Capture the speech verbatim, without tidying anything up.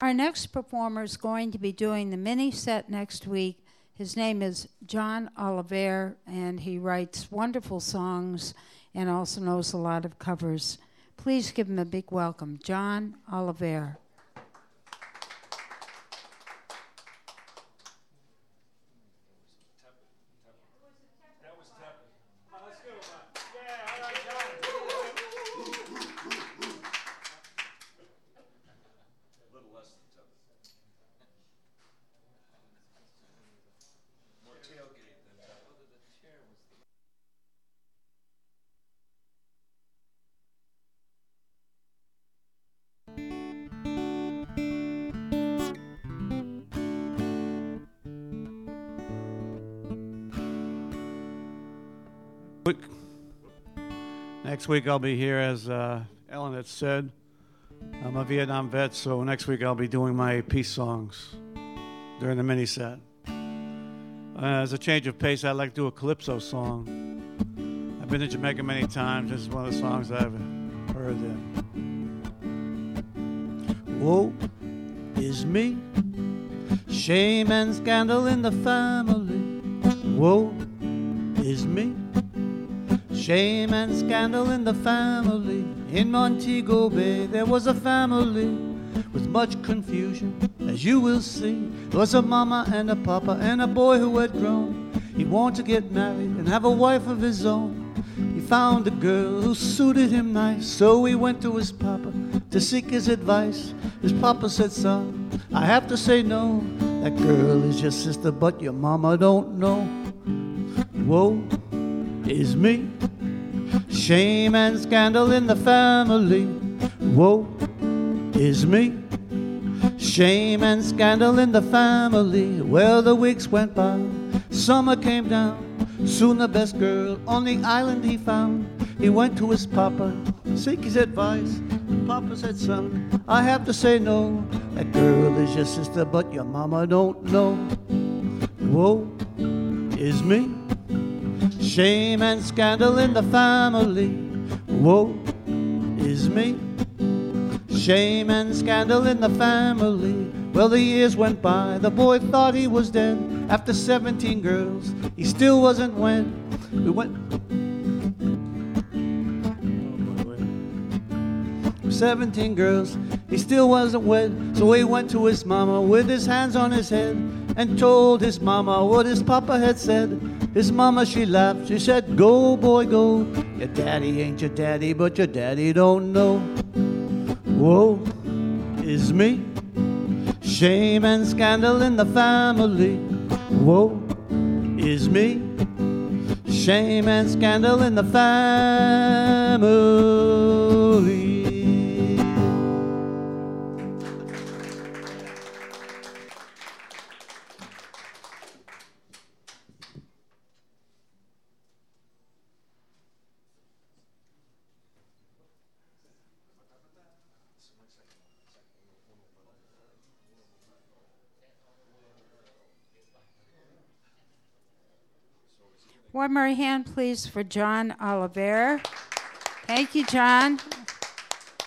Our next performer is going to be doing the mini set next week. His name is John Oliver, and he writes wonderful songs and also knows a lot of covers. Please give him a big welcome, John Oliver. Next week I'll be here, as uh, Ellen had said. I'm a Vietnam vet, so next week I'll be doing my peace songs during the mini set. Uh, as a change of pace, I'd like to do a calypso song. I've been to Jamaica many times. This is one of the songs I've heard there. Woe is me, shame and scandal in the family. Woe is me, shame and scandal in the family. In Montego Bay there was a family with much confusion, as you will see. There was a mama and a papa and a boy who had grown. He wanted to get married and have a wife of his own. He found a girl who suited him nice, so he went to his papa to seek his advice. His papa said, son, I have to say no. That girl is your sister, but your mama don't know. Woe is me, shame and scandal in the family. Woe is me, shame and scandal in the family. Well, the weeks went by, summer came down. Soon the best girl on the island he found. He went to his papa, seek his advice. Papa said, son, I have to say no. That girl is your sister, but your mama don't know. Woe is me, shame and scandal in the family. Woe is me, shame and scandal in the family. Well, the years went by, the boy thought he was dead. After seventeen girls, he still wasn't wed. We went seventeen girls, he still wasn't wed. So he went to his mama with his hands on his head and told his mama what his papa had said. His mama, she laughed, she said, go boy go, your daddy ain't your daddy, but your daddy don't know. Woe is me, shame and scandal in the family. Woe is me, shame and scandal in the family. One more hand, please, for John Oliver. Thank you, John.